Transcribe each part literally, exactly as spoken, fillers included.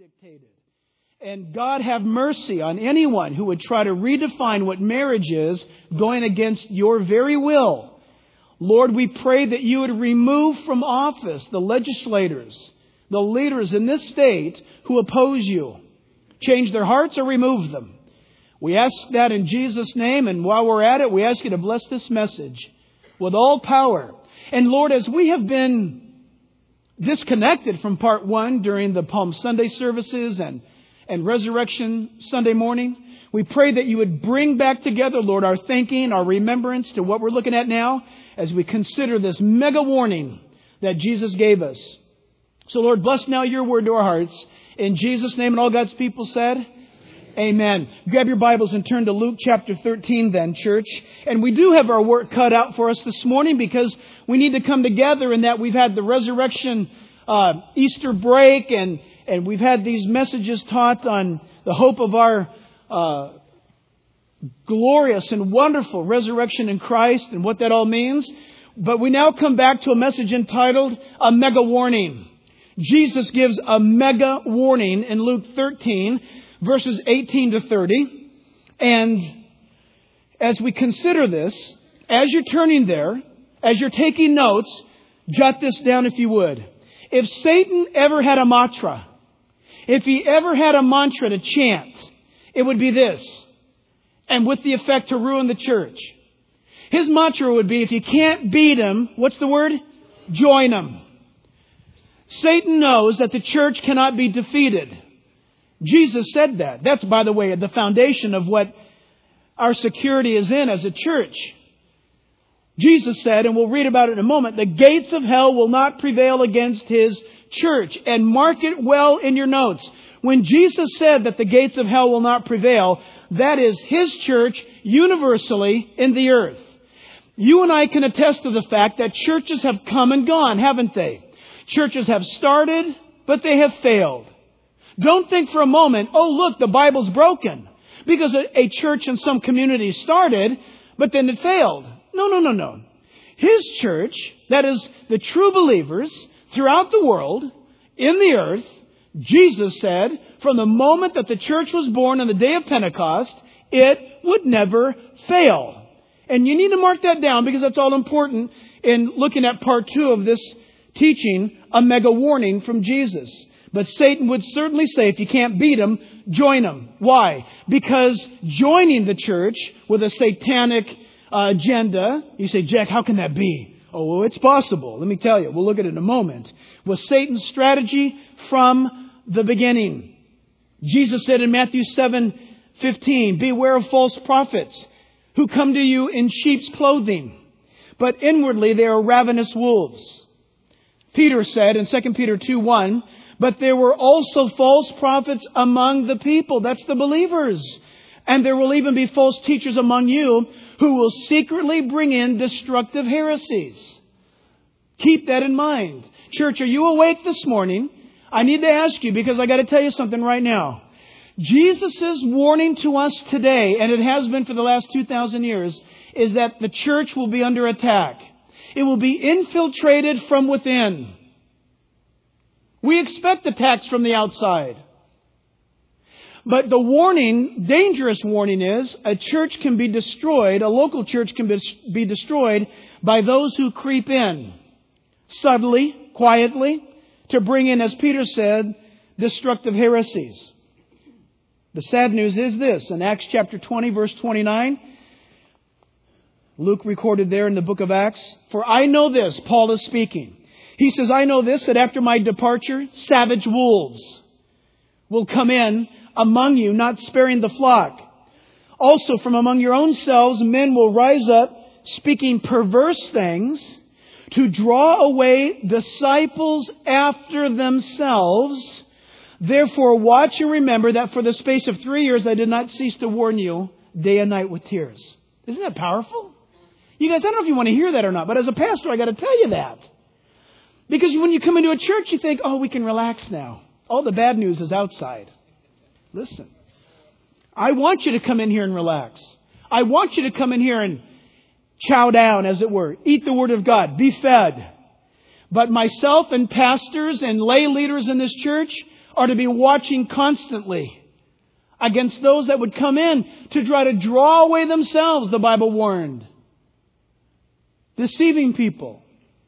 dictated. And God have mercy on anyone who would try to redefine what marriage is, going against your very will. Lord, we pray that you would remove from office the legislators, the leaders in this state who oppose you. Change their hearts or remove them. We ask that in Jesus' name, and while we're at it, we ask you to bless this message with all power. And Lord, as we have been disconnected from part one during the Palm Sunday services and and Resurrection Sunday morning, we pray that you would bring back together, Lord, our thinking, our remembrance to what we're looking at now as we consider this mega warning that Jesus gave us. So, Lord, bless now your word to our hearts. In Jesus' name, and all God's people said, amen. Grab your Bibles and turn to Luke chapter thirteen then, church. And we do have our work cut out for us this morning because we need to come together in that we've had the resurrection uh, Easter break and And we've had these messages taught on the hope of our uh, glorious and wonderful resurrection in Christ and what that all means. But we now come back to a message entitled A Mega Warning. Jesus gives a mega warning in Luke thirteen, verses eighteen to thirty. And as we consider this, as you're turning there, as you're taking notes, jot this down if you would. If Satan ever had a mantra, if he ever had a mantra to chant, it would be this, and with the effect to ruin the church. His mantra would be, if you can't beat him, what's the word? Join him. Satan knows that the church cannot be defeated. Jesus said that. That's, by the way, the foundation of what our security is in as a church. Jesus said, and we'll read about it in a moment, the gates of hell will not prevail against his church. And mark it well in your notes. When Jesus said that the gates of hell will not prevail, that is his church universally in the earth. You and I can attest to the fact that churches have come and gone, haven't they? Churches have started, but they have failed. Don't think for a moment, oh look, the Bible's broken. Because a, a church in some communities started, but then it failed. No, no, no, no. His church, that is the true believers throughout the world, in the earth, Jesus said, from the moment that the church was born on the day of Pentecost, it would never fail. And you need to mark that down because that's all important in looking at part two of this teaching, a mega warning from Jesus. But Satan would certainly say, if you can't beat him, join him. Why? Because joining the church with a satanic uh, agenda, you say, Jack, how can that be? Oh, well, it's possible. Let me tell you. We'll look at it in a moment. Was Satan's strategy from the beginning. Jesus said in Matthew seven fifteen, beware of false prophets who come to you in sheep's clothing, but inwardly they are ravenous wolves. Peter said in Second Peter two one, but there were also false prophets among the people. That's the believers. And there will even be false teachers among you who will secretly bring in destructive heresies. Keep that in mind. Church, are you awake this morning? I need to ask you because I got to tell you something right now. Jesus' warning to us today, and it has been for the last two thousand years, is that the church will be under attack. It will be infiltrated from within. We expect attacks from the outside. But the warning, dangerous warning is, a church can be destroyed, a local church can be destroyed by those who creep in, subtly, quietly, to bring in, as Peter said, destructive heresies. The sad news is this, in Acts chapter twenty, verse twenty-nine, Luke recorded there in the book of Acts, for I know this, Paul is speaking. He says, I know this, that after my departure, savage wolves will come in among you, not sparing the flock. Also from among your own selves, men will rise up, speaking perverse things, to draw away disciples after themselves. Therefore, watch and remember that for the space of three years, I did not cease to warn you day and night with tears. Isn't that powerful? You guys, I don't know if you want to hear that or not, but as a pastor, I got to tell you that. Because when you come into a church, you think, oh, we can relax now. All the bad news is outside. Listen, I want you to come in here and relax. I want you to come in here and chow down, as it were. Eat the Word of God. Be fed. But myself and pastors and lay leaders in this church, are to be watching constantly against those that would come in to try to draw away themselves, the Bible warned. Deceiving people.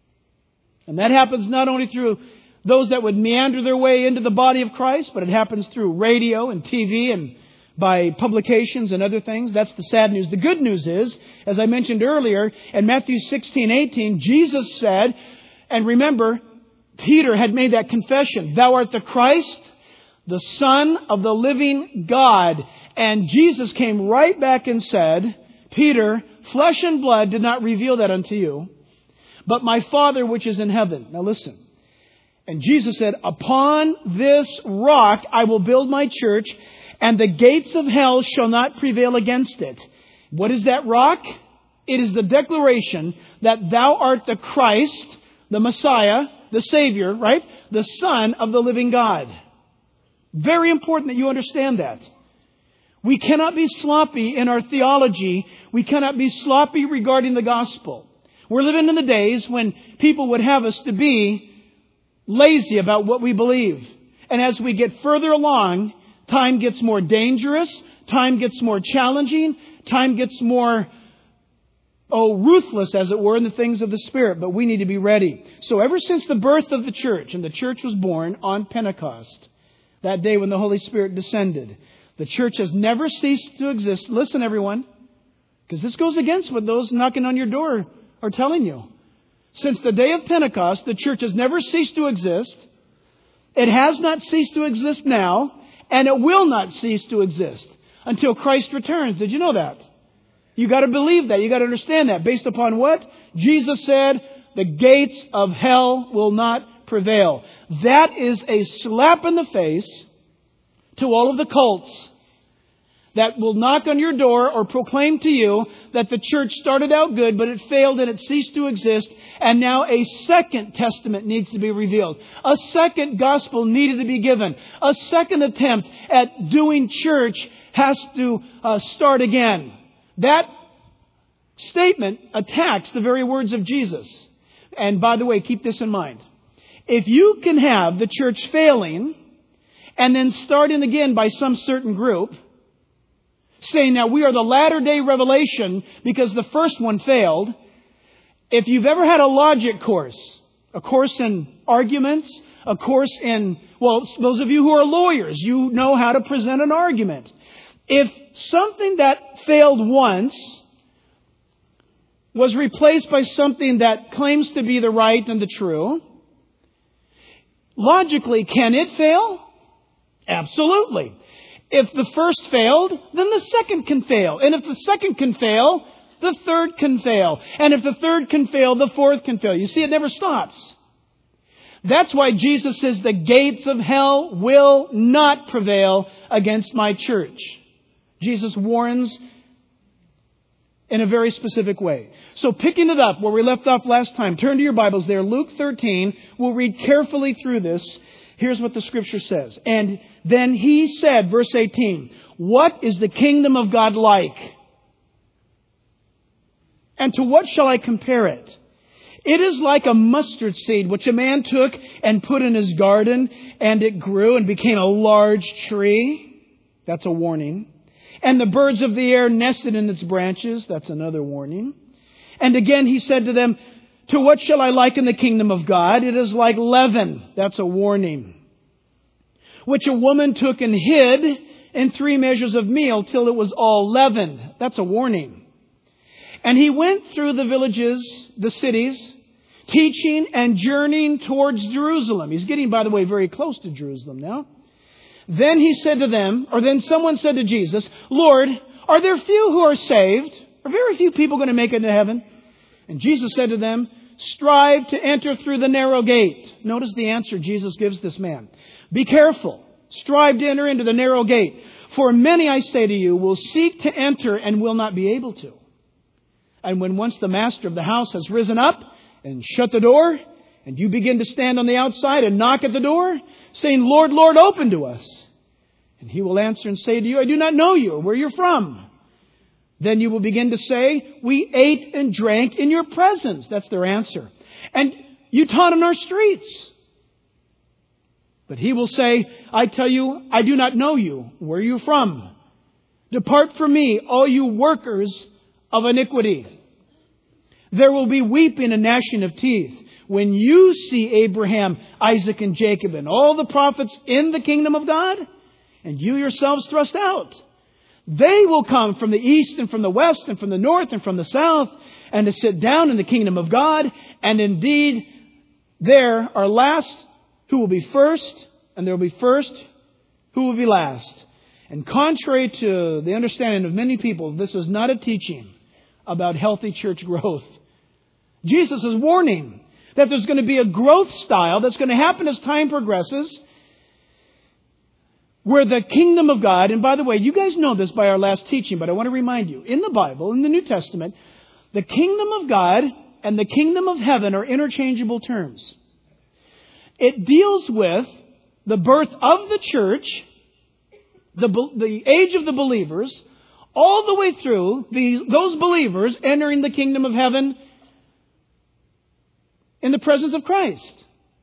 And that happens not only through those that would meander their way into the body of Christ, but it happens through radio and T V and by publications and other things. That's the sad news. The good news is, as I mentioned earlier, in Matthew sixteen eighteen, Jesus said, and remember, Peter had made that confession, "Thou art the Christ, the Son of the living God." And Jesus came right back and said, "Peter, flesh and blood did not reveal that unto you, but my Father which is in heaven." Now listen. And Jesus said, "Upon this rock I will build my church, and the gates of hell shall not prevail against it." What is that rock? It is the declaration that thou art the Christ, the Messiah, the Savior, right? The Son of the living God. Very important that you understand that. We cannot be sloppy in our theology. We cannot be sloppy regarding the gospel. We're living in the days when people would have us to be lazy about what we believe. And as we get further along, time gets more dangerous. Time gets more challenging. Time gets more, oh, ruthless, as it were, in the things of the Spirit. But we need to be ready. So ever since the birth of the church, and the church was born on Pentecost, that day when the Holy Spirit descended, the church has never ceased to exist. Listen, everyone, because this goes against what those knocking on your door are telling you. Since the day of Pentecost, the church has never ceased to exist. It has not ceased to exist now, and it will not cease to exist until Christ returns. Did you know that? You got to believe that. You got to understand that. Based upon what? Jesus said, "The gates of hell will not prevail." That is a slap in the face to all of the cults that will knock on your door or proclaim to you that the church started out good, but it failed and it ceased to exist. And now a second testament needs to be revealed. A second gospel needed to be given. A second attempt at doing church has to uh, start again. That statement attacks the very words of Jesus. And by the way, keep this in mind. If you can have the church failing and then starting again by some certain group, saying, now we are the latter day revelation because the first one failed. If you've ever had a logic course, a course in arguments, a course in, well, those of you who are lawyers, you know how to present an argument. If something that failed once was replaced by something that claims to be the right and the true, logically, can it fail? Absolutely. If the first failed, then the second can fail. And if the second can fail, the third can fail. And if the third can fail, the fourth can fail. You see, it never stops. That's why Jesus says the gates of hell will not prevail against my church. Jesus warns in a very specific way. So picking it up where we left off last time, turn to your Bibles there, Luke thirteen. We'll read carefully through this. Here's what the Scripture says. And then he said, verse eighteen, what is the kingdom of God like? And to what shall I compare it? It is like a mustard seed, which a man took and put in his garden, and it grew and became a large tree. That's a warning. And the birds of the air nested in its branches. That's another warning. And again he said to them, to what shall I liken the kingdom of God? It is like leaven. That's a warning. Which a woman took and hid in three measures of meal till it was all leavened. That's a warning. And he went through the villages, the cities, teaching and journeying towards Jerusalem. He's getting, by the way, very close to Jerusalem now. Then he said to them, or then someone said to Jesus, Lord, are there few who are saved? Are very few people going to make it into heaven? And Jesus said to them, strive to enter through the narrow gate. Notice the answer Jesus gives this man. Be careful. Strive to enter into the narrow gate. For many, I say to you, will seek to enter and will not be able to. And when once the master of the house has risen up and shut the door, and you begin to stand on the outside and knock at the door, saying, Lord, Lord, open to us. And he will answer and say to you, I do not know you or where you're from. Then you will begin to say, we ate and drank in your presence. That's their answer. And you taught in our streets. But he will say, I tell you, I do not know you. Where are you from? Depart from me, all you workers of iniquity. There will be weeping and gnashing of teeth when you see Abraham, Isaac, and Jacob, and all the prophets in the kingdom of God, and you yourselves thrust out. They will come from the east and from the west and from the north and from the south, and to sit down in the kingdom of God. And indeed, there are last who will be first, and there will be first who will be last. And contrary to the understanding of many people, this is not a teaching about healthy church growth. Jesus is warning that there's going to be a growth style that's going to happen as time progresses, where the kingdom of God, and by the way, you guys know this by our last teaching, but I want to remind you, in the Bible, in the New Testament, the kingdom of God and the kingdom of heaven are interchangeable terms. It deals with the birth of the church, the, the age of the believers, all the way through these, those believers entering the kingdom of heaven in the presence of Christ.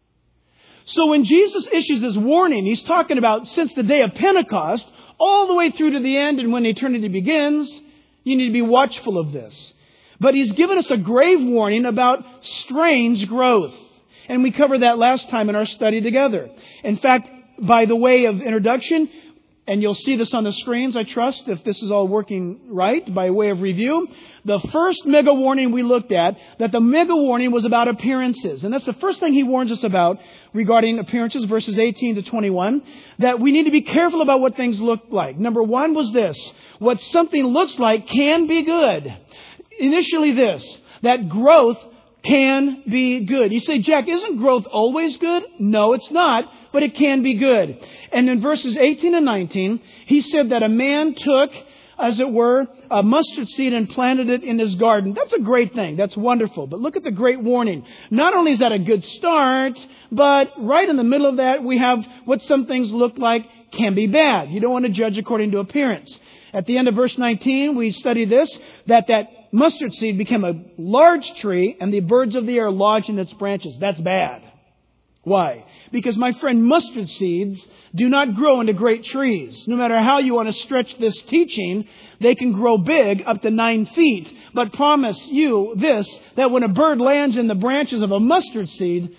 So when Jesus issues this warning, He's talking about since the day of Pentecost, all the way through to the end and when eternity begins, you need to be watchful of this. But He's given us a grave warning about strange growth. And we covered that last time in our study together. In fact, by the way of introduction, and you'll see this on the screens, I trust, if this is all working right, by way of review. The first mega warning we looked at, that the mega warning was about appearances. And that's the first thing He warns us about regarding appearances, verses eighteen to twenty-one, that we need to be careful about what things look like. Number one was this: what something looks like can be good. Initially this, that growth can be good. You say, Jack, isn't growth always good? No, it's not, but it can be good. And in verses eighteen and nineteen, he said that a man took, as it were, a mustard seed and planted it in his garden. That's a great thing. That's wonderful. But look at the great warning. Not only is that a good start, but right in the middle of that, we have what some things look like can be bad. You don't want to judge according to appearance. At the end of verse nineteen, we study this, that that mustard seed became a large tree and the birds of the air lodged in its branches. That's bad. Why? Because, my friend, mustard seeds do not grow into great trees. No matter how you want to stretch this teaching, they can grow big up to nine feet. But promise you this, that when a bird lands in the branches of a mustard seed,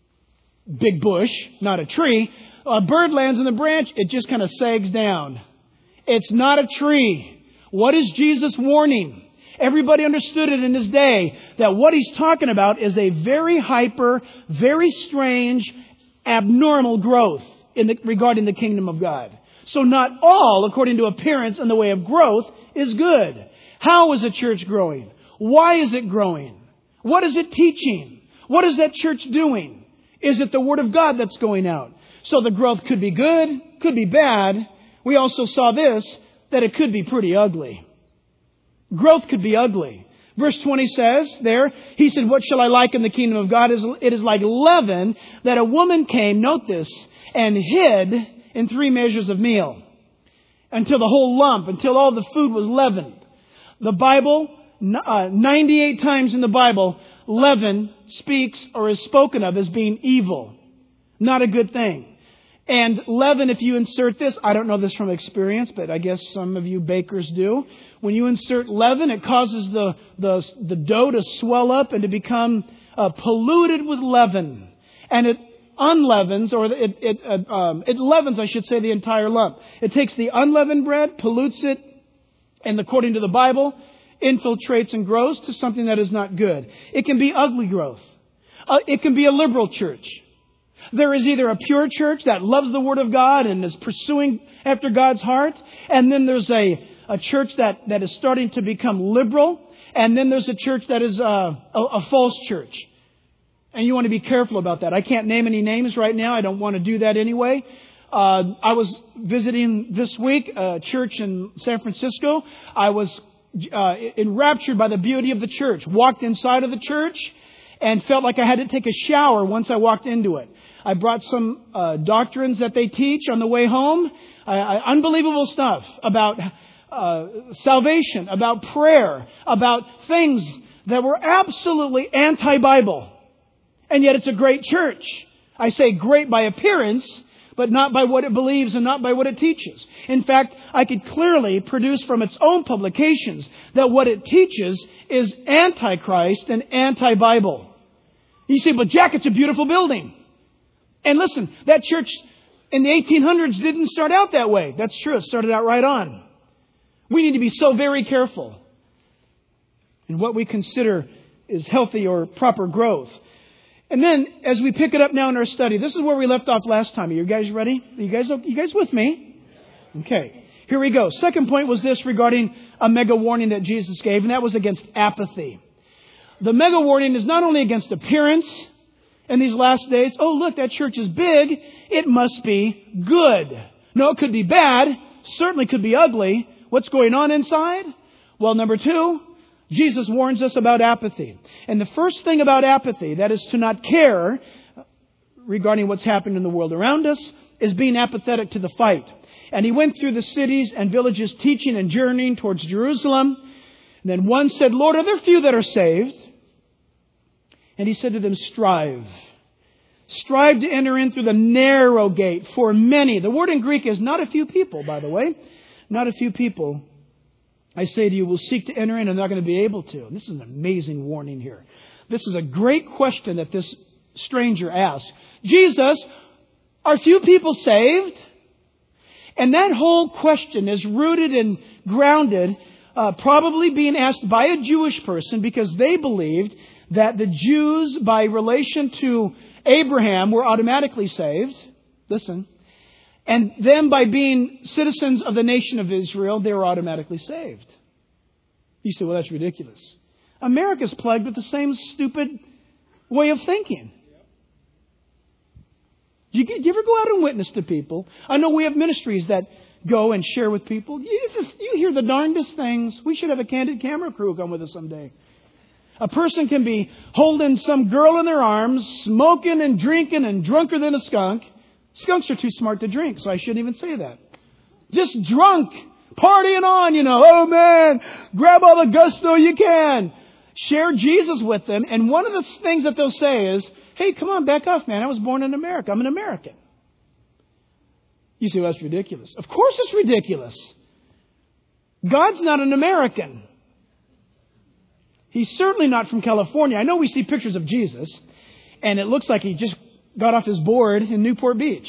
big bush, not a tree, a bird lands in the branch, it just kind of sags down. It's not a tree. What is Jesus warning? Everybody understood it in his day, that what he's talking about is a very hyper, very strange, abnormal growth in the, regarding the kingdom of God. So not all, according to appearance and the way of growth, is good. How is a church growing? Why is it growing? What is it teaching? What is that church doing? Is it the Word of God that's going out? So the growth could be good, could be bad. We also saw this, that it could be pretty ugly. Growth could be ugly. Verse twenty says there, he said, what shall I liken the kingdom of God? It is like leaven that a woman came, note this, and hid in three measures of meal until the whole lump, until all the food was leavened. The Bible, uh, ninety-eight times in the Bible, leaven speaks or is spoken of as being evil. Not a good thing. And leaven, if you insert this, I don't know this from experience, but I guess some of you bakers do. When you insert leaven, it causes the the, the dough to swell up and to become uh, polluted with leaven. And it unleavens, or it it, uh, um, it leavens, I should say, the entire lump. It takes the unleavened bread, pollutes it, and according to the Bible, infiltrates and grows to something that is not good. It can be ugly growth. Uh, it can be a liberal church. There is either a pure church that loves the Word of God and is pursuing after God's heart. And then there's a, a church that, that is starting to become liberal. And then there's a church that is uh, a, a false church. And you want to be careful about that. I can't name any names right now. I don't want to do that anyway. Uh, I was visiting this week a church in San Francisco. I was uh, enraptured by the beauty of the church. Walked inside of the church and felt like I had to take a shower once I walked into it. I brought some uh, doctrines that they teach on the way home. Uh, unbelievable stuff about uh, salvation, about prayer, about things that were absolutely anti-Bible. And yet it's a great church. I say great by appearance but not by what it believes and not by what it teaches. In fact, I could clearly produce from its own publications that what it teaches is anti-Christ and anti-Bible. You say, but Jack, it's a beautiful building. And listen, that church in the eighteen hundreds didn't start out that way. That's true. It started out right on. We need to be so very careful in what we consider is healthy or proper growth. And then, as we pick it up now in our study, this is where we left off last time. Are you guys ready? Are you guys, you guys with me? Okay. Here we go. Second point was this regarding a mega warning that Jesus gave, and that was against apathy. The mega warning is not only against appearance in these last days. Oh, look, that church is big. It must be good. No, it could be bad. Certainly could be ugly. What's going on inside? Well, number two, Jesus warns us about apathy. And the first thing about apathy, that is to not care regarding what's happening in the world around us, is being apathetic to the fight. And he went through the cities and villages teaching and journeying towards Jerusalem. And then one said, Lord, are there few that are saved? And he said to them, strive. Strive to enter in through the narrow gate, for many. The word in Greek is not a few people, by the way. Not a few people, I say to you, will seek to enter in and they're not going to be able to. And this is an amazing warning here. This is a great question that this stranger asked. Jesus, are few people saved? And that whole question is rooted and grounded, uh, probably being asked by a Jewish person because they believed that the Jews, by relation to Abraham, were automatically saved. Listen. And then by being citizens of the nation of Israel, they were automatically saved. You say, well, that's ridiculous. America's plagued with the same stupid way of thinking. Do you, do you ever go out and witness to people? I know we have ministries that go and share with people. You, you hear the darndest things. We should have a candid camera crew come with us someday. A person can be holding some girl in their arms, smoking and drinking and drunker than a skunk. Skunks are too smart to drink, so I shouldn't even say that. Just drunk, partying on, you know. Oh, man, grab all the gusto you can. Share Jesus with them. And one of the things that they'll say is, hey, come on, back off, man. I was born in America. I'm an American. You say, well, that's ridiculous. Of course it's ridiculous. God's not an American. He's certainly not from California. I know we see pictures of Jesus, and it looks like he just got off his board in Newport Beach.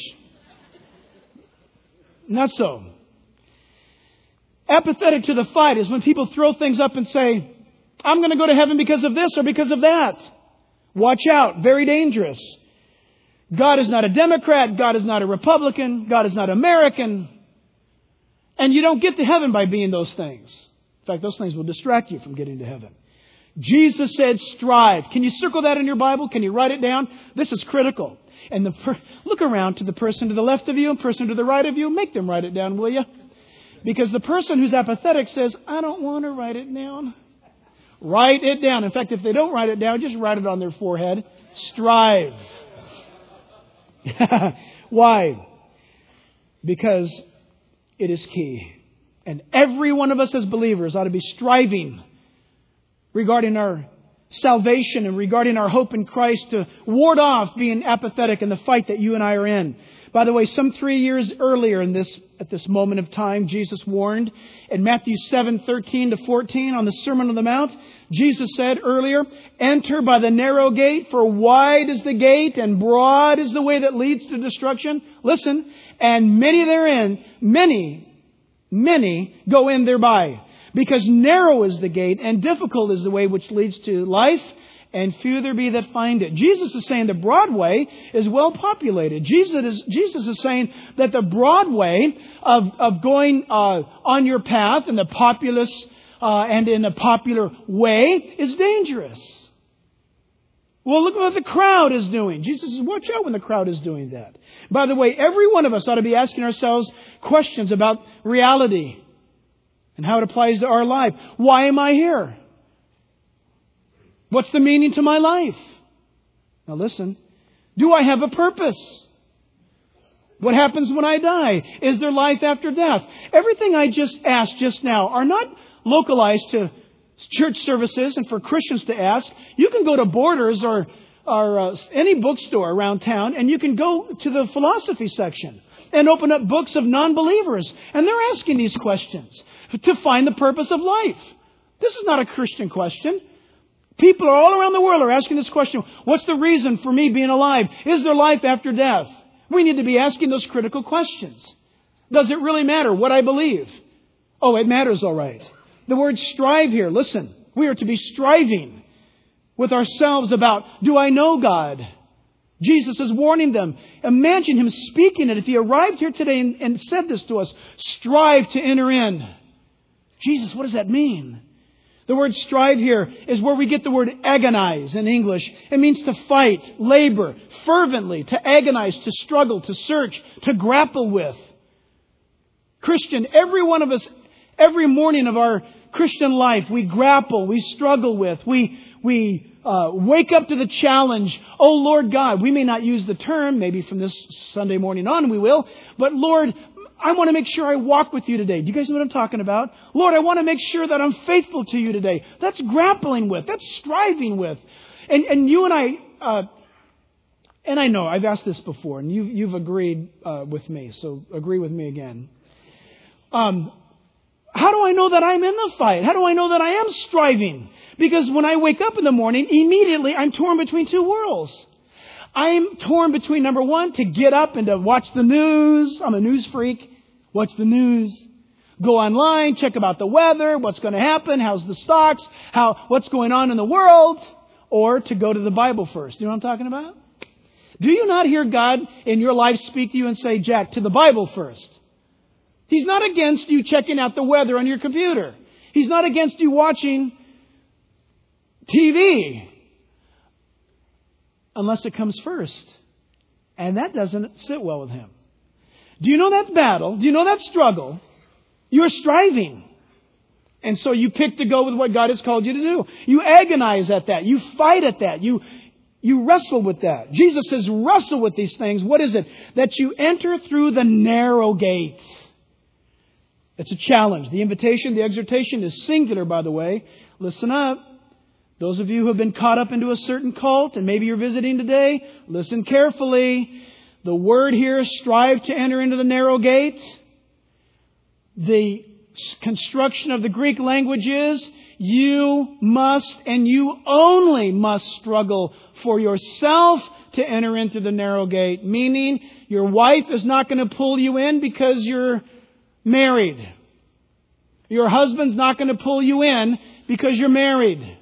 Not so. Apathetic to the fight is when people throw things up and say, I'm going to go to heaven because of this or because of that. Watch out. Very dangerous. God is not a Democrat. God is not a Republican. God is not American. And you don't get to heaven by being those things. In fact, those things will distract you from getting to heaven. Jesus said, strive. Can you circle that in your Bible? Can you write it down? This is critical. And the per- look around to the person to the left of you and person to the right of you. Make them write it down, will you? Because the person who's apathetic says, I don't want to write it down. Write it down. In fact, if they don't write it down, just write it on their forehead. Strive. Why? Because it is key. And every one of us as believers ought to be striving regarding our salvation and regarding our hope in Christ to ward off being apathetic in the fight that you and I are in. By the way, some three years earlier in this, at this moment of time, Jesus warned in Matthew seven, thirteen to fourteen on the Sermon on the Mount. Jesus said earlier, enter by the narrow gate, for wide is the gate and broad is the way that leads to destruction. Listen, and many therein, many, many go in thereby. Because narrow is the gate and difficult is the way which leads to life, and few there be that find it. Jesus is saying the broad way is well populated. Jesus is, Jesus is saying that the broad way of, of going uh, on your path in the populous uh, and in a popular way is dangerous. Well, look what the crowd is doing. Jesus says, watch out when the crowd is doing that. By the way, every one of us ought to be asking ourselves questions about reality and how it applies to our life. Why am I here? What's the meaning to my life? Now listen. Do I have a purpose? What happens when I die? Is there life after death? Everything I just asked just now are not localized to church services and for Christians to ask. You can go to Borders or our uh, any bookstore around town, and you can go to the philosophy section and open up books of non-believers. And they're asking these questions to find the purpose of life. This is not a Christian question. People all around the world are asking this question. What's the reason for me being alive? Is there life after death? We need to be asking those critical questions. Does it really matter what I believe? Oh, it matters all right. The word strive here, listen, we are to be striving with ourselves about, do I know God? Jesus is warning them. Imagine Him speaking it. If He arrived here today and, and said this to us, strive to enter in. Jesus, what does that mean? The word strive here is where we get the word agonize in English. It means to fight, labor, fervently, to agonize, to struggle, to search, to grapple with. Christian, every one of us, every morning of our Christian life, we grapple, we struggle with, we we uh, wake up to the challenge. Oh, Lord God, we may not use the term, maybe from this Sunday morning on we will, but Lord, I want to make sure I walk with you today. Do you guys know what I'm talking about? Lord, I want to make sure that I'm faithful to you today. That's grappling with. That's striving with. And and you and I, uh, and I know I've asked this before, and you've, you've agreed uh, with me, so agree with me again. Um, how do I know that I'm in the fight? How do I know that I am striving? Because when I wake up in the morning, immediately I'm torn between two worlds. I'm torn between, number one, to get up and to watch the news. I'm a news freak. Watch the news. Go online, check about the weather, what's going to happen, how's the stocks, how what's going on in the world. Or to go to the Bible first. You know what I'm talking about? Do you not hear God in your life speak to you and say, Jack, to the Bible first? He's not against you checking out the weather on your computer. He's not against you watching T V. Unless it comes first. And that doesn't sit well with Him. Do you know that battle? Do you know that struggle? You're striving. And so you pick to go with what God has called you to do. You agonize at that. You fight at that. You, you wrestle with that. Jesus says, wrestle with these things. What is it? That you enter through the narrow gate. It's a challenge. The invitation, the exhortation is singular, by the way. Listen up. Those of you who have been caught up into a certain cult, and maybe you're visiting today, listen carefully. The word here, strive to enter into the narrow gate. The construction of the Greek language is, you must and you only must struggle for yourself to enter into the narrow gate. Meaning, your wife is not going to pull you in because you're married. Your husband's not going to pull you in because you're married.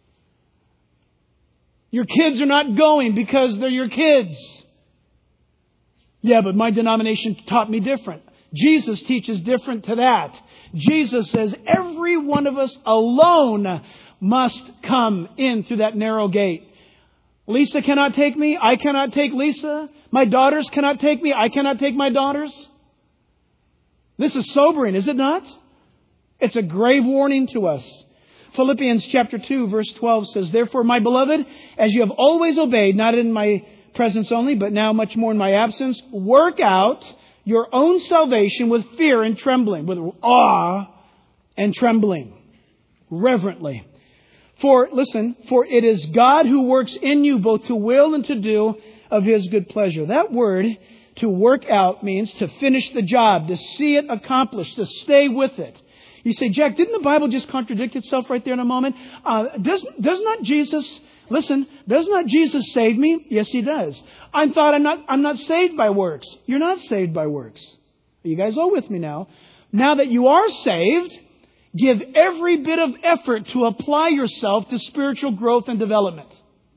Your kids are not going because they're your kids. Yeah, but my denomination taught me different. Jesus teaches different to that. Jesus says every one of us alone must come in through that narrow gate. Lisa cannot take me. I cannot take Lisa. My daughters cannot take me. I cannot take my daughters. This is sobering, is it not? It's a grave warning to us. Philippians chapter two, verse twelve says, therefore, my beloved, as you have always obeyed, not in my presence only, but now much more in my absence, work out your own salvation with fear and trembling, with awe and trembling, reverently. For, listen, for it is God who works in you both to will and to do of His good pleasure. That word, to work out, means to finish the job, to see it accomplished, to stay with it. You say, Jack, didn't the Bible just contradict itself right there in a moment? Uh, does, does not Jesus, listen, does not Jesus save me? Yes, He does. I thought I'm not, I'm not saved by works. You're not saved by works. Are you guys all with me now? Now that you are saved, give every bit of effort to apply yourself to spiritual growth and development.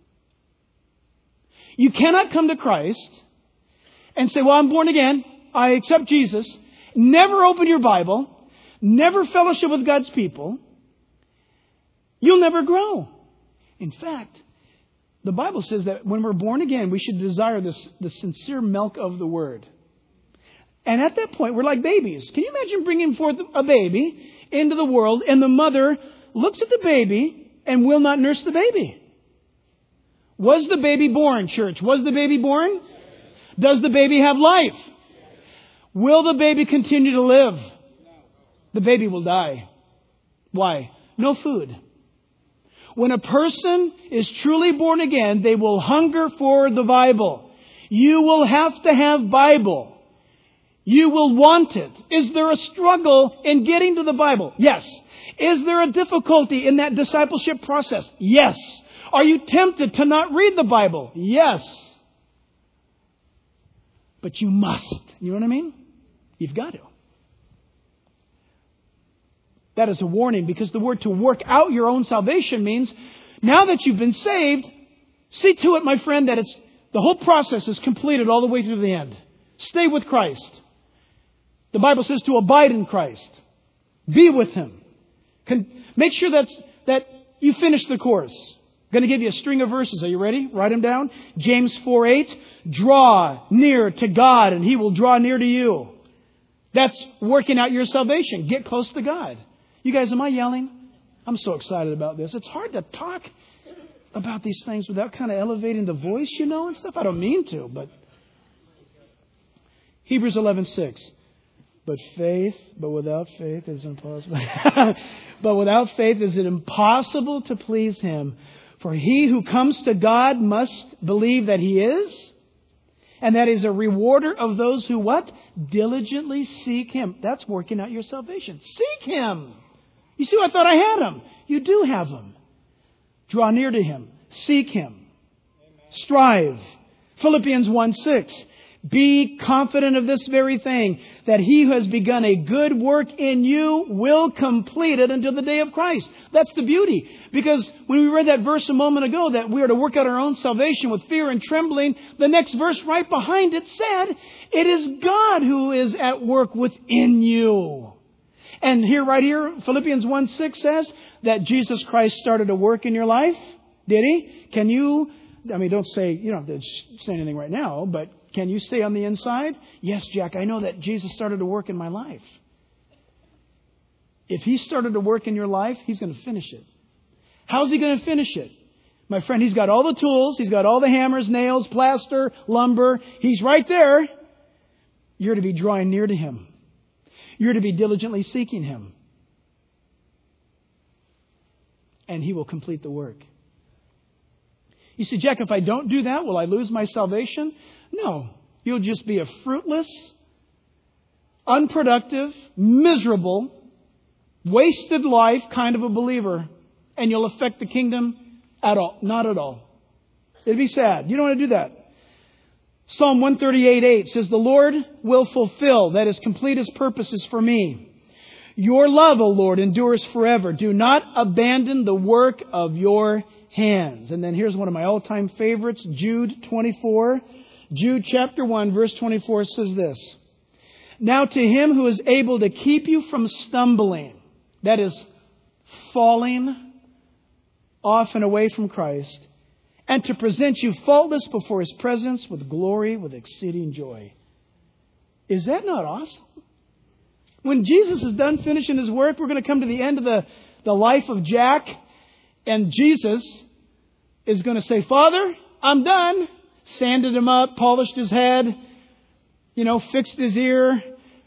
You cannot come to Christ and say, well, I'm born again. I accept Jesus. Never open your Bible. Never fellowship with God's people. You'll never grow. In fact, the Bible says that when we're born again, we should desire this, the sincere milk of the Word. And at that point, we're like babies. Can you imagine bringing forth a baby into the world and the mother looks at the baby and will not nurse the baby? Was the baby born, church? Was the baby born? Does the baby have life? Will the baby continue to live? The baby will die. Why? No food. When a person is truly born again, they will hunger for the Bible. You will have to have Bible. You will want it. Is there a struggle in getting to the Bible? Yes. Is there a difficulty in that discipleship process? Yes. Are you tempted to not read the Bible? Yes. But you must. You know what I mean? You've got to. That is a warning, because the word to work out your own salvation means now that you've been saved, see to it, my friend, that it's the whole process is completed all the way through the end. Stay with Christ. The Bible says to abide in Christ. Be with Him. Con- make sure that's, that you finish the course. I'm going to give you a string of verses. Are you ready? Write them down. James four eight. Draw near to God and He will draw near to you. That's working out your salvation. Get close to God. You guys, am I yelling? I'm so excited about this. It's hard to talk about these things without kind of elevating the voice, you know, and stuff. I don't mean to, but Hebrews eleven six. But faith, but without faith is impossible. But without faith is it impossible to please Him. For he who comes to God must believe that He is, and that He's a rewarder of those who what? Diligently seek Him. That's working out your salvation. Seek Him. You see, I thought I had Him. You do have Him. Draw near to Him. Seek Him. Strive. Philippians one six. Be confident of this very thing, that He who has begun a good work in you will complete it until the day of Christ. That's the beauty. Because when we read that verse a moment ago, that we are to work out our own salvation with fear and trembling, the next verse right behind it said, it is God who is at work within you. And here, right here, Philippians one six says that Jesus Christ started a work in your life. Did He? Can you, I mean, don't say, you don't have to say anything right now, but can you say on the inside, yes, Jack, I know that Jesus started to work in my life. If He started to work in your life, He's going to finish it. How's He going to finish it? My friend, He's got all the tools. He's got all the hammers, nails, plaster, lumber. He's right there. You're to be drawing near to Him. You're to be diligently seeking Him. And He will complete the work. You see, Jack, if I don't do that, will I lose my salvation? No. You'll just be a fruitless, unproductive, miserable, wasted life kind of a believer. And you'll affect the kingdom at all. Not at all. It'd be sad. You don't want to do that. Psalm one thirty-eight eight says, the Lord will fulfill, that is, complete His purposes for me. Your love, O Lord, endures forever. Do not abandon the work of your hands. And then here's one of my all-time favorites, Jude twenty-four. Jude chapter one, verse twenty-four says this. Now to Him who is able to keep you from stumbling, that is, falling off and away from Christ, and to present you faultless before His presence with glory, with exceeding joy. Is that not awesome? When Jesus is done finishing His work, we're going to come to the end of the, the life of Jack. And Jesus is going to say, Father, I'm done. Sanded him up, polished his head, you know, fixed his ear.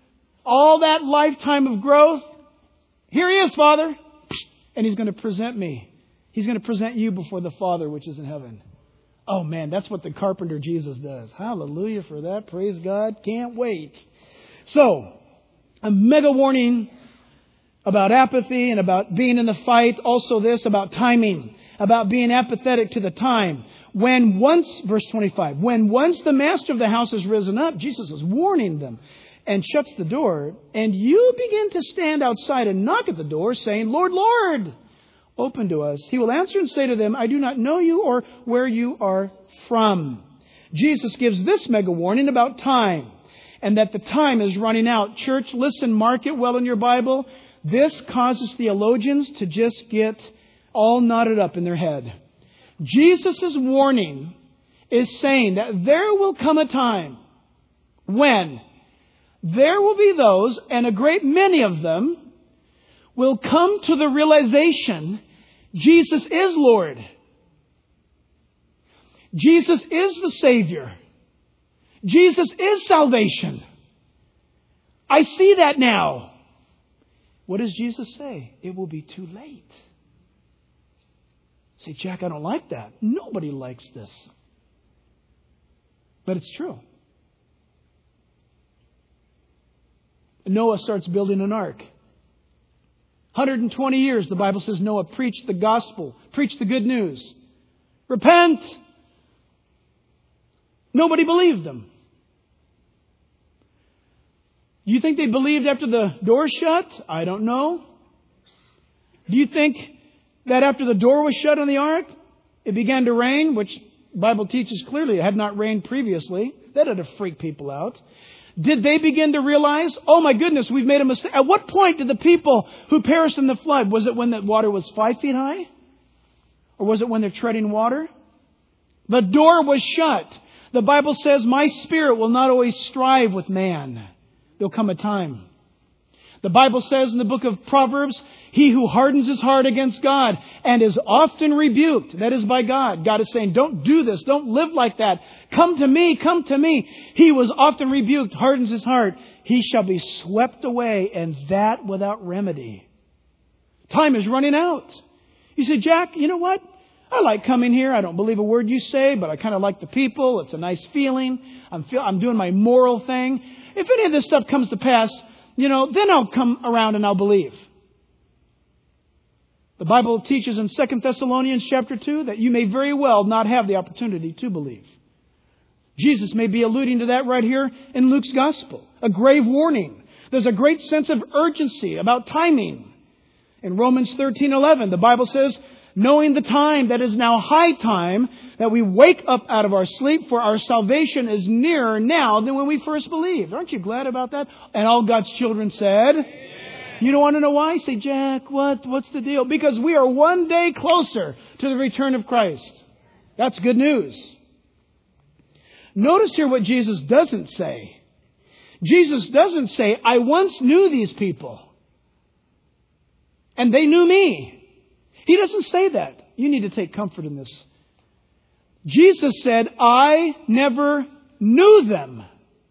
All that lifetime of growth. Here He is, Father. And He's going to present me. He's going to present you before the Father which is in heaven. Oh man, that's what the carpenter Jesus does. Hallelujah for that. Praise God. Can't wait. So, a mega warning about apathy and about being in the fight. Also this about timing, about being apathetic to the time. When once, verse twenty-five, when once the master of the house has risen up, Jesus is warning them and shuts the door. And you begin to stand outside and knock at the door saying, Lord, Lord, open to us. He will answer and say to them, I do not know you or where you are from. Jesus gives this mega warning about time and that the time is running out. Church, listen, mark it well in your Bible. This causes theologians to just get all knotted up in their head. Jesus' warning is saying that there will come a time when there will be those, and a great many of them, will come to the realization Jesus is Lord. Jesus is the Savior. Jesus is salvation. I see that now. What does Jesus say? It will be too late. Say, Jack, I don't like that. Nobody likes this. But it's true. Noah starts building an ark. one hundred twenty years, the Bible says Noah preached the gospel, preached the good news. Repent! Nobody believed him. Do you think they believed after the door shut? I don't know. Do you think that after the door was shut on the ark, it began to rain, which the Bible teaches clearly it had not rained previously? That had to freak people out. Did they begin to realize, oh my goodness, we've made a mistake? At what point did the people who perished in the flood, was it when the water was five feet high? Or was it when they're treading water? The door was shut. The Bible says, my spirit will not always strive with man. There'll come a time. The Bible says in the book of Proverbs, he who hardens his heart against God and is often rebuked, that is by God. God is saying, don't do this. Don't live like that. Come to me. Come to me. He was often rebuked, hardens his heart. He shall be swept away, and that without remedy. Time is running out. You say, Jack, you know what? I like coming here. I don't believe a word you say, but I kind of like the people. It's a nice feeling. I'm feel, I'm doing my moral thing. If any of this stuff comes to pass, you know, then I'll come around and I'll believe. The Bible teaches in Second Thessalonians chapter two that you may very well not have the opportunity to believe. Jesus may be alluding to that right here in Luke's gospel. A grave warning. There's a great sense of urgency about timing. In Romans thirteen eleven, the Bible says, knowing the time that is now high time that we wake up out of our sleep, for our salvation is nearer now than when we first believed. Aren't you glad about that? And all God's children said, Amen. You don't want to know why? Say, Jack, what? What's the deal? Because we are one day closer to the return of Christ. That's good news. Notice here what Jesus doesn't say. Jesus doesn't say, I once knew these people, and they knew me. He doesn't say that. You need to take comfort in this. Jesus said, I never knew them.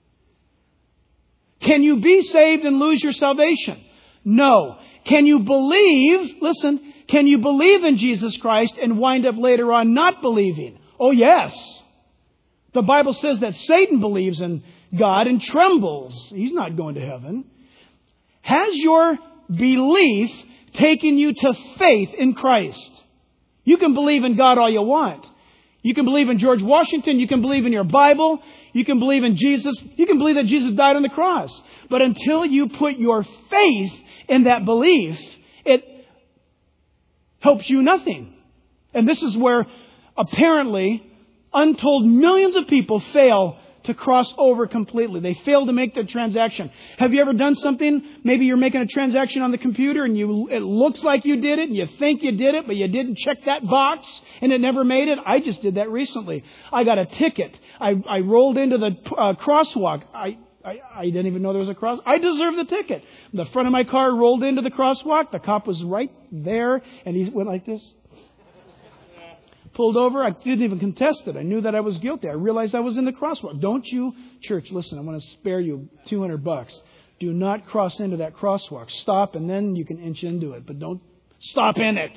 Can you be saved and lose your salvation? No. Can you believe, listen, can you believe in Jesus Christ and wind up later on not believing? Oh, yes. The Bible says that Satan believes in God and trembles. He's not going to heaven. Has your belief taken you to faith in Christ? You can believe in God all you want. You can believe in George Washington. You can believe in your Bible. You can believe in Jesus. You can believe that Jesus died on the cross. But until you put your faith in that belief, it helps you nothing. And this is where apparently untold millions of people fail to cross over completely. They fail to make their transaction. Have you ever done something? Maybe you're making a transaction on the computer and you it looks like you did it and you think you did it, but you didn't check that box and it never made it. I just did that recently. I got a ticket. I, I rolled into the uh, crosswalk. I, I, I didn't even know there was a cross. I deserved the ticket. The front of my car rolled into the crosswalk. The cop was right there and he went like this. Pulled over. I didn't even contest it. I knew that I was guilty. I realized I was in the crosswalk. Don't you, church, listen, I want to spare you two hundred bucks. Do not cross into that crosswalk. Stop and then you can inch into it. But don't stop in it.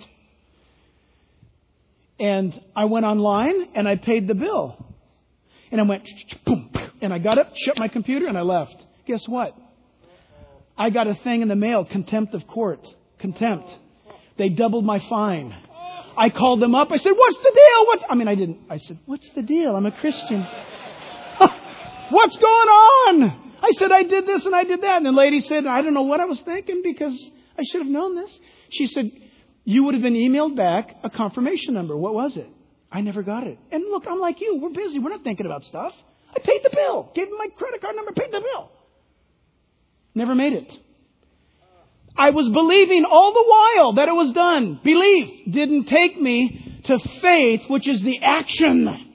And I went online and I paid the bill. And I went, boom, and I got up, shut my computer, and I left. Guess what? I got a thing in the mail, contempt of court. Contempt. They doubled my fine. I called them up. I said, what's the deal? What? I mean, I didn't. I said, what's the deal? I'm a Christian. What's going on? I said, I did this and I did that. And the lady said, I don't know what I was thinking because I should have known this. She said, you would have been emailed back a confirmation number. What was it? I never got it. And look, I'm like you. We're busy. We're not thinking about stuff. I paid the bill. Gave them my credit card number. Paid the bill. Never made it. I was believing all the while that it was done. Belief didn't take me to faith, which is the action.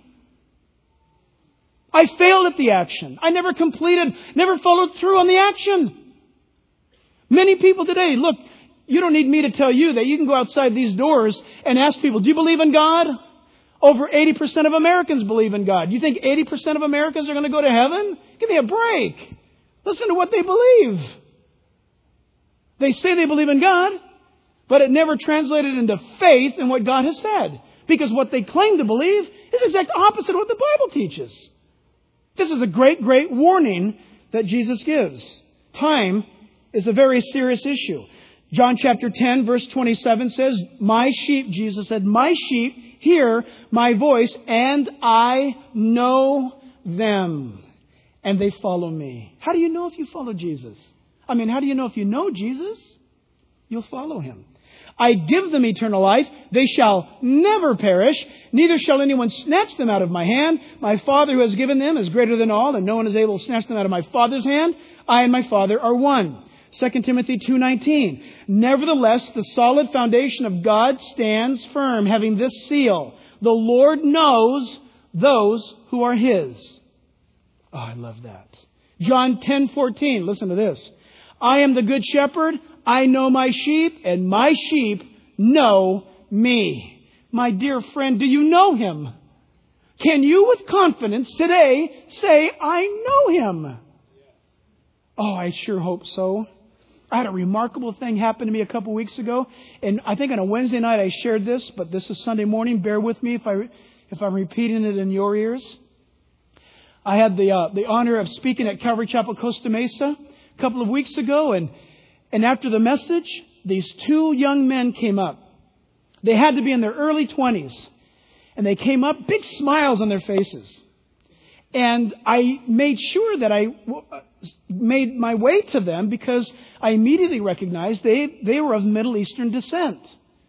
I failed at the action. I never completed, never followed through on the action. Many people today, look, you don't need me to tell you that you can go outside these doors and ask people, do you believe in God? Over eighty percent of Americans believe in God. You think eighty percent of Americans are going to go to heaven? Give me a break. Listen to what they believe. They say they believe in God, but it never translated into faith in what God has said. Because what they claim to believe is the exact opposite of what the Bible teaches. This is a great, great warning that Jesus gives. Time is a very serious issue. John chapter ten, verse twenty-seven says, my sheep, Jesus said, my sheep hear my voice, and I know them, and they follow me. How do you know if you follow Jesus? I mean, how do you know if you know Jesus? You'll follow him. I give them eternal life. They shall never perish. Neither shall anyone snatch them out of my hand. My Father who has given them is greater than all, and no one is able to snatch them out of my Father's hand. I and my Father are one. Second Timothy two nineteen. Nevertheless, the solid foundation of God stands firm, having this seal. The Lord knows those who are his. Oh, I love that. John ten fourteen. Listen to this. I am the good shepherd. I know my sheep, and my sheep know me. My dear friend, do you know him? Can you with confidence today say, I know him? Oh, I sure hope so. I had a remarkable thing happen to me a couple weeks ago. And I think on a Wednesday night I shared this, but this is Sunday morning. Bear with me if, I, if I'm repeating it in your ears. I had the, uh, the honor of speaking at Calvary Chapel, Costa Mesa a couple of weeks ago. And And after the message, these two young men came up. They had to be in their early twenties. And they came up, big smiles on their faces. And I made sure that I made my way to them because I immediately recognized they, they were of Middle Eastern descent.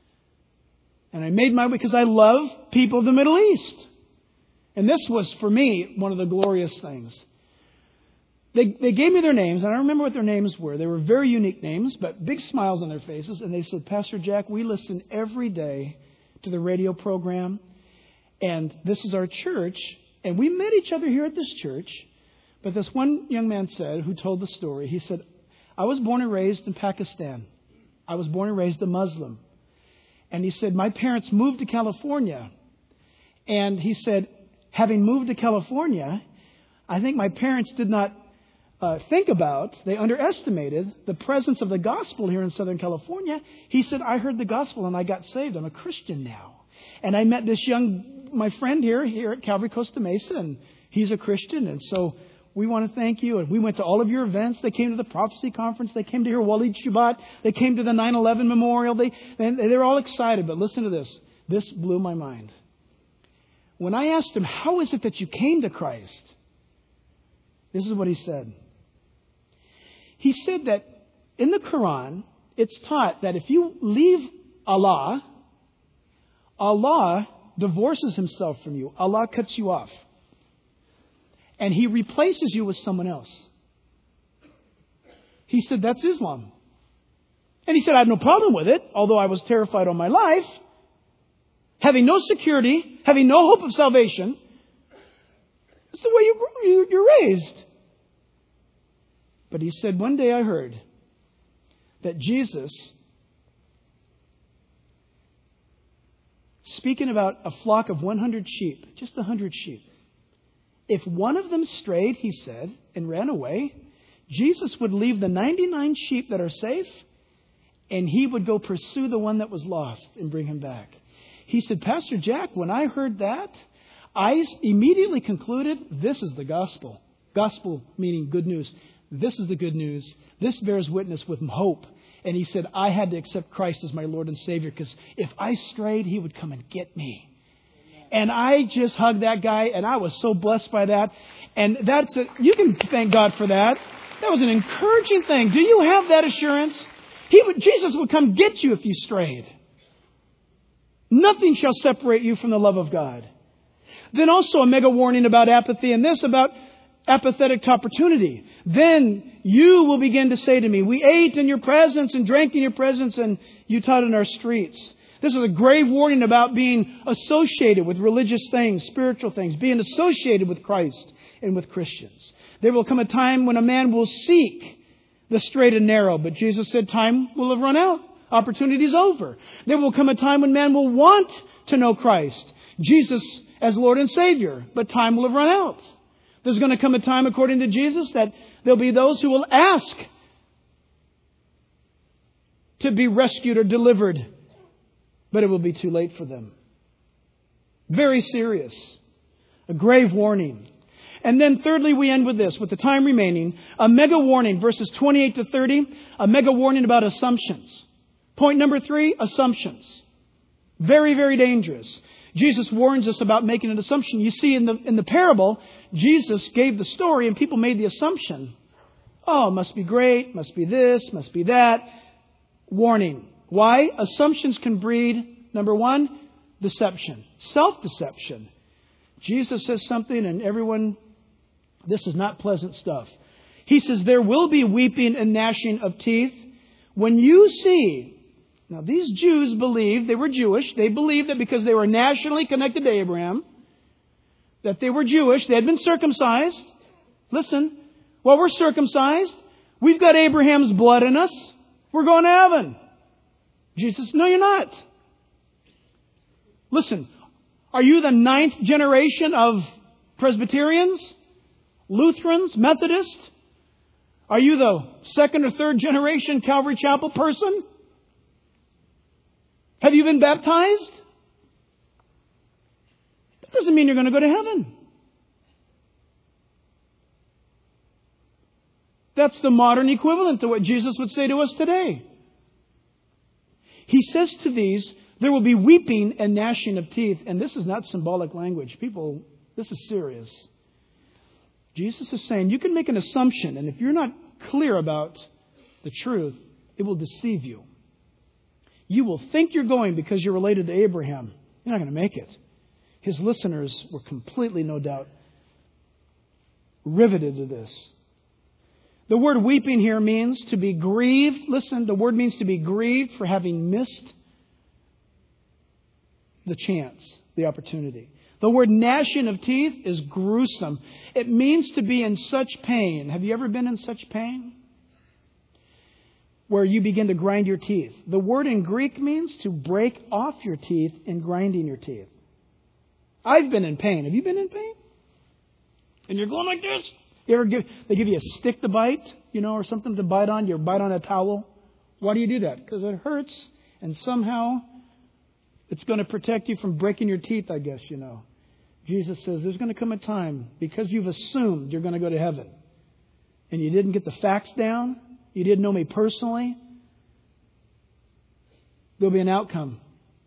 And I made my way because I love people of the Middle East. And this was, for me, one of the glorious things. They, they gave me their names, and I remember what their names were. They were very unique names, but big smiles on their faces. And they said, Pastor Jack, we listen every day to the radio program, and this is our church. And we met each other here at this church. But this one young man said, who told the story, he said, I was born and raised in Pakistan. I was born and raised a Muslim. And he said, my parents moved to California. And he said, having moved to California, I think my parents did not Uh, think about, they underestimated the presence of the gospel here in Southern California. He said, I heard the gospel and I got saved. I'm a Christian now. And I met this young, my friend here, here at Calvary Costa Mesa, and he's a Christian. And so we want to thank you. And we went to all of your events. They came to the prophecy conference. They came to hear Walid Shabbat. They came to the nine eleven memorial. They, and they're all excited. But listen to this. This blew my mind. When I asked him, how is it that you came to Christ? This is what he said. He said that in the Quran, it's taught that if you leave Allah, Allah divorces himself from you. Allah cuts you off. And he replaces you with someone else. He said, that's Islam. And he said, I have no problem with it, although I was terrified all my life. Having no security, having no hope of salvation. It's the way you, you, you're raised. But he said, one day I heard that Jesus, speaking about a flock of one hundred sheep, just one hundred sheep, if one of them strayed, he said, and ran away, Jesus would leave the ninety-nine sheep that are safe, and he would go pursue the one that was lost and bring him back. He said, Pastor Jack, when I heard that, I immediately concluded this is the gospel. Gospel meaning good news. This is the good news. This bears witness with hope. And he said, I had to accept Christ as my Lord and Savior because if I strayed, he would come and get me. And I just hugged that guy, and I was so blessed by that. And that's a, you can thank God for that. That was an encouraging thing. Do you have that assurance? He would, Jesus would come get you if you strayed. Nothing shall separate you from the love of God. Then also a mega warning about apathy, and this about apathetic to opportunity. Then you will begin to say to me, we ate in your presence and drank in your presence, and you taught in our streets. This is a grave warning about being associated with religious things, spiritual things, being associated with Christ and with Christians. There will come a time when a man will seek the straight and narrow, but Jesus said time will have run out. Opportunity is over. There will come a time when man will want to know Christ, Jesus as Lord and Savior, but time will have run out. There's going to come a time, according to Jesus, that there'll be those who will ask to be rescued or delivered, but it will be too late for them. Very serious. A grave warning. And then thirdly, we end with this, with the time remaining, a mega warning, verses twenty-eight to thirty, a mega warning about assumptions. Point number three, assumptions. Very, very dangerous. Jesus warns us about making an assumption. You see, in the in the parable, Jesus gave the story and people made the assumption. Oh, must be great, must be this, must be that. Warning. Why? Assumptions can breed, number one, deception. Self-deception. Jesus says something and everyone, this is not pleasant stuff. He says, there will be weeping and gnashing of teeth when you see. Now, these Jews believed, they were Jewish. They believed that because they were nationally connected to Abraham, that they were Jewish. They had been circumcised. Listen, well, we're circumcised. We've got Abraham's blood in us. We're going to heaven. Jesus, no, you're not. Listen, are you the ninth generation of Presbyterians, Lutherans, Methodists? Are you the second or third generation Calvary Chapel person? Have you been baptized? That doesn't mean you're going to go to heaven. That's the modern equivalent to what Jesus would say to us today. He says to these, there will be weeping and gnashing of teeth. And this is not symbolic language. People, this is serious. Jesus is saying you can make an assumption, and if you're not clear about the truth, it will deceive you. You will think you're going because you're related to Abraham. You're not going to make it. His listeners were completely, no doubt, riveted to this. The word weeping here means to be grieved. Listen, the word means to be grieved for having missed the chance, the opportunity. The word gnashing of teeth is gruesome. It means to be in such pain. Have you ever been in such pain? Where you begin to grind your teeth. The word in Greek means to break off your teeth in grinding your teeth. I've been in pain. Have you been in pain? And you're going like this? You ever give, they give you a stick to bite, you know, or something to bite on? You bite on a towel. Why do you do that? Because it hurts, and somehow it's going to protect you from breaking your teeth, I guess, you know. Jesus says there's going to come a time, because you've assumed you're going to go to heaven, and you didn't get the facts down, you didn't know me personally, there'll be an outcome.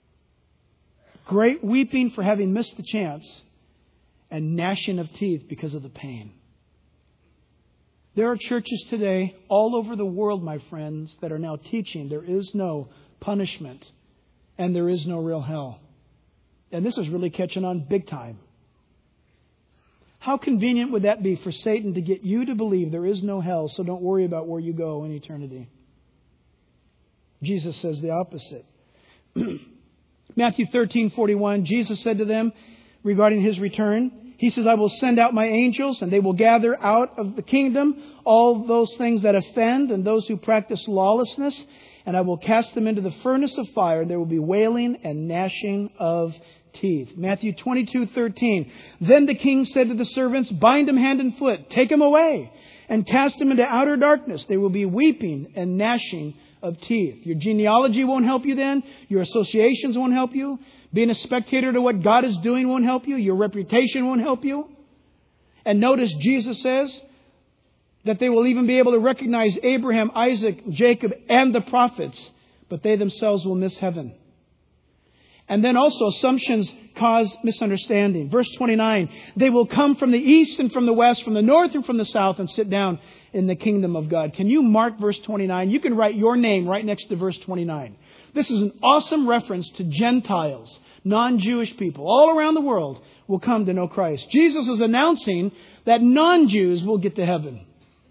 Great weeping for having missed the chance, and gnashing of teeth because of the pain. There are churches today all over the world, my friends, that are now teaching there is no punishment and there is no real hell. And this is really catching on big time. How convenient would that be for Satan to get you to believe there is no hell, so don't worry about where you go in eternity? Jesus says the opposite. Matthew thirteen forty-one, Jesus said to them regarding His return, He says, I will send out my angels, and they will gather out of the kingdom all those things that offend and those who practice lawlessness, and I will cast them into the furnace of fire. There will be wailing and gnashing of teeth. Matthew twenty-two thirteen. Then the king said to the servants, bind him hand and foot, take him away, and cast him into outer darkness. There will be weeping and gnashing of teeth. Your genealogy won't help you then. Your associations won't help you. Being a spectator to what God is doing won't help you. Your reputation won't help you. And notice Jesus says that they will even be able to recognize Abraham, Isaac, Jacob, and the prophets, but they themselves will miss heaven. And then also assumptions cause misunderstanding. Verse twenty-nine, they will come from the east and from the west, from the north and from the south, and sit down in the kingdom of God. Can you mark verse twenty-nine? You can write your name right next to verse twenty-nine. This is an awesome reference to Gentiles, non-Jewish people all around the world will come to know Christ. Jesus is announcing that non-Jews will get to heaven.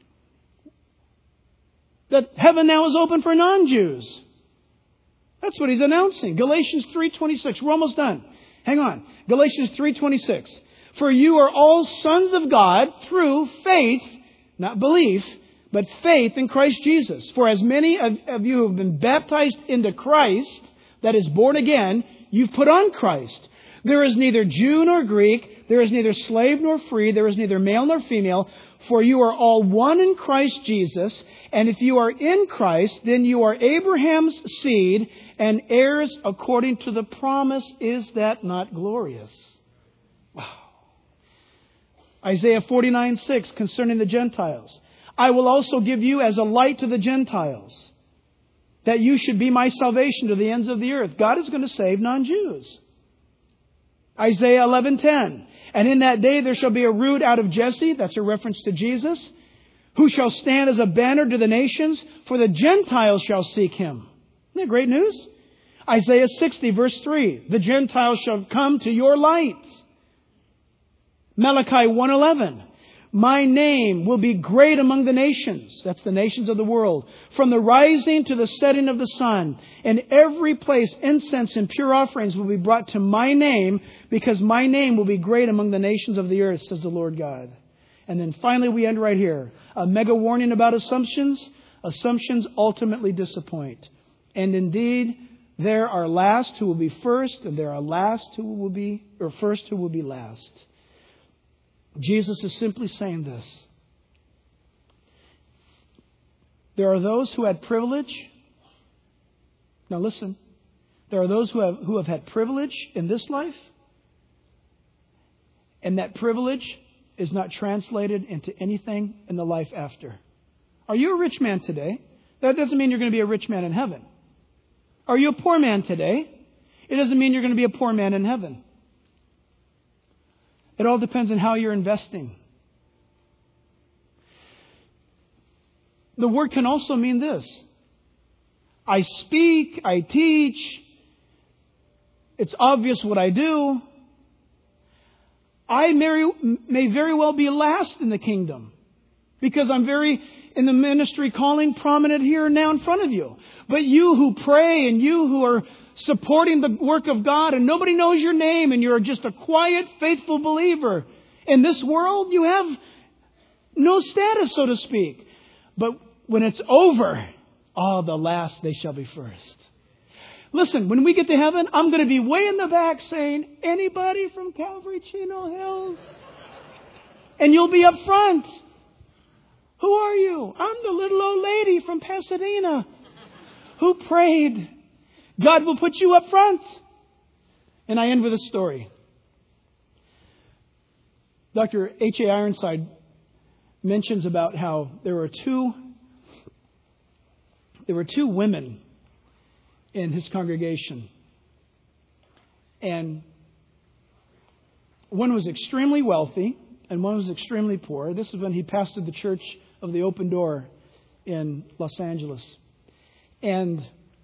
That heaven now is open for non-Jews. That's what He's announcing. Galatians three twenty-six. We're almost done. Hang on. Galatians three twenty-six. For you are all sons of God through faith, not belief, but faith in Christ Jesus. For as many of, of you who have been baptized into Christ, that is born again, you've put on Christ. There is neither Jew nor Greek. There is neither slave nor free. There is neither male nor female. For you are all one in Christ Jesus, and if you are in Christ, then you are Abraham's seed and heirs according to the promise. Is that not glorious? Wow. Isaiah forty-nine six concerning the Gentiles. I will also give you as a light to the Gentiles, that you should be my salvation to the ends of the earth. God is going to save non-Jews. Isaiah eleven ten. And in that day there shall be a root out of Jesse, that's a reference to Jesus, who shall stand as a banner to the nations, for the Gentiles shall seek him. Isn't that great news? Isaiah sixty verse three. The Gentiles shall come to your light. Malachi one eleven. My name will be great among the nations. That's the nations of the world. From the rising to the setting of the sun. In every place incense and pure offerings will be brought to my name, because my name will be great among the nations of the earth, says the Lord God. And then finally we end right here. A mega warning about assumptions. Assumptions ultimately disappoint. And indeed, there are last who will be first, and there are last who will be, or first who will be last. Jesus is simply saying this. There are those who had privilege. Now listen. There are those who have, who have had privilege in this life. And that privilege is not translated into anything in the life after. Are you a rich man today? That doesn't mean you're going to be a rich man in heaven. Are you a poor man today? It doesn't mean you're going to be a poor man in heaven. It all depends on how you're investing. The word can also mean this. I speak, I teach. It's obvious what I do. I may, may very well be last in the kingdom, because I'm very, in the ministry calling, prominent here and now in front of you. But you who pray, and you who are supporting the work of God, and nobody knows your name, and you're just a quiet, faithful believer in this world, you have no status, so to speak. But when it's over, oh, the last they shall be first. Listen, when we get to heaven, I'm going to be way in the back saying, anybody from Calvary Chino Hills? And you'll be up front. Who are you? I'm the little old lady from Pasadena who prayed. God will put you up front. And I end with a story. Doctor H A Ironside mentions about how there were two there were two women in his congregation. And one was extremely wealthy and one was extremely poor. This is when he pastored the Church of the Open Door in Los Angeles. And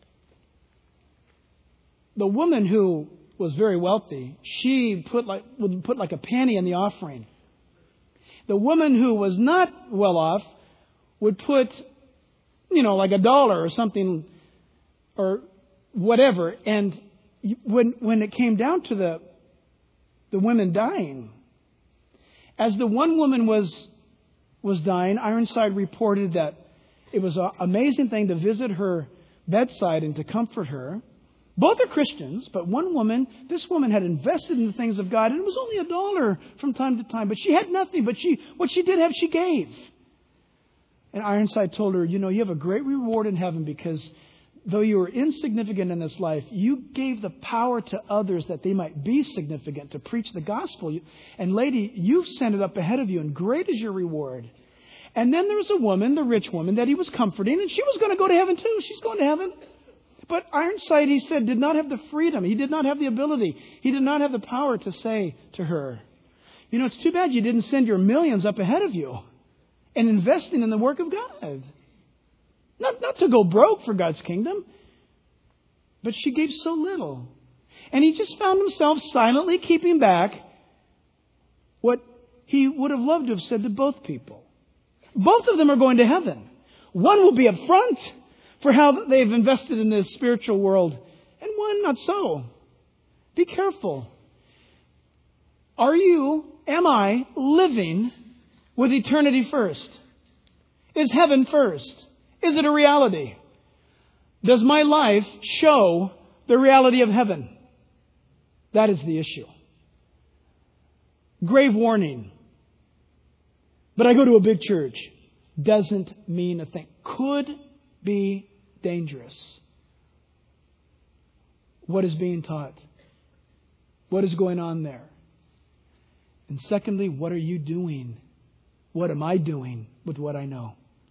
the woman who was very wealthy, she put like would put like a penny in the offering. The woman who was not well off would put, you know, like a dollar or something or whatever. And when when it came down to the the women dying, as the one woman was was dying, Ironside reported that it was an amazing thing to visit her bedside and to comfort her. Both are Christians, but one woman, this woman had invested in the things of God, and it was only a dollar from time to time, but she had nothing, but she, what she did have, she gave. And Ironside told her, you know, you have a great reward in heaven, because though you were insignificant in this life, you gave the power to others that they might be significant, to preach the gospel. And lady, you've sent it up ahead of you, and great is your reward. And then there was a woman, the rich woman, that he was comforting, and she was going to go to heaven too. She's going to heaven. But Ironside, he said, did not have the freedom. He did not have the ability. He did not have the power to say to her, you know, it's too bad you didn't send your millions up ahead of you and investing in the work of God. Not, not to go broke for God's kingdom, but she gave so little. And he just found himself silently keeping back what he would have loved to have said to both people. Both of them are going to heaven. One will be up front for how they've invested in the spiritual world, and one not so. Be careful. Are you, am I, living with eternity first? Is heaven first? Is it a reality? Does my life show the reality of heaven? That is the issue. Grave warning. But I go to a big church. Doesn't mean a thing. Could be dangerous. What is being taught? What is going on there? And secondly, what are you doing? What am I doing with what I know?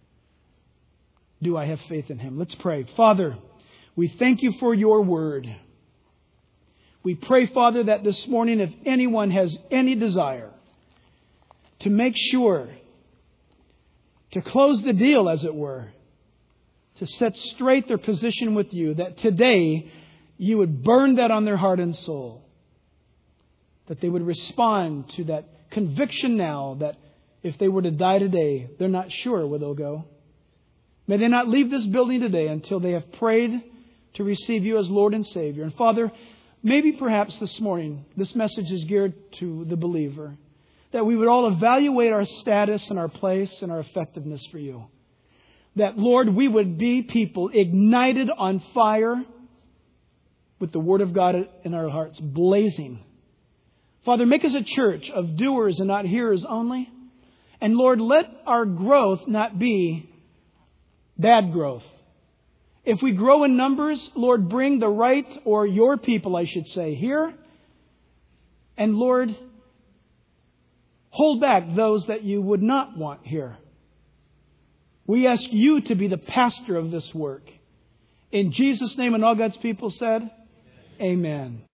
Do I have faith in Him? Let's pray. Father, we thank You for Your word. We pray, Father, that this morning, if anyone has any desire to make sure, to close the deal, as it were, to set straight their position with You, that today You would burn that on their heart and soul. That they would respond to that conviction now that if they were to die today, they're not sure where they'll go. May they not leave this building today until they have prayed to receive You as Lord and Savior. And Father, maybe perhaps this morning, this message is geared to the believer. That we would all evaluate our status and our place and our effectiveness for You. That, Lord, we would be people ignited on fire with the Word of God in our hearts, blazing. Father, make us a church of doers and not hearers only. And Lord, let our growth not be bad growth. If we grow in numbers, Lord, bring the right, or Your people, I should say, here. And Lord, hold back those that You would not want here. We ask You to be the pastor of this work. In Jesus' name, and all God's people said, Amen.